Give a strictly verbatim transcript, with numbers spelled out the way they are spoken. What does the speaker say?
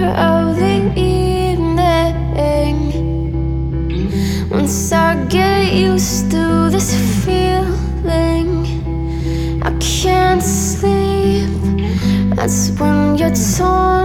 of the evening. Once I get used to this feeling, I can't sleep. That's when you're torn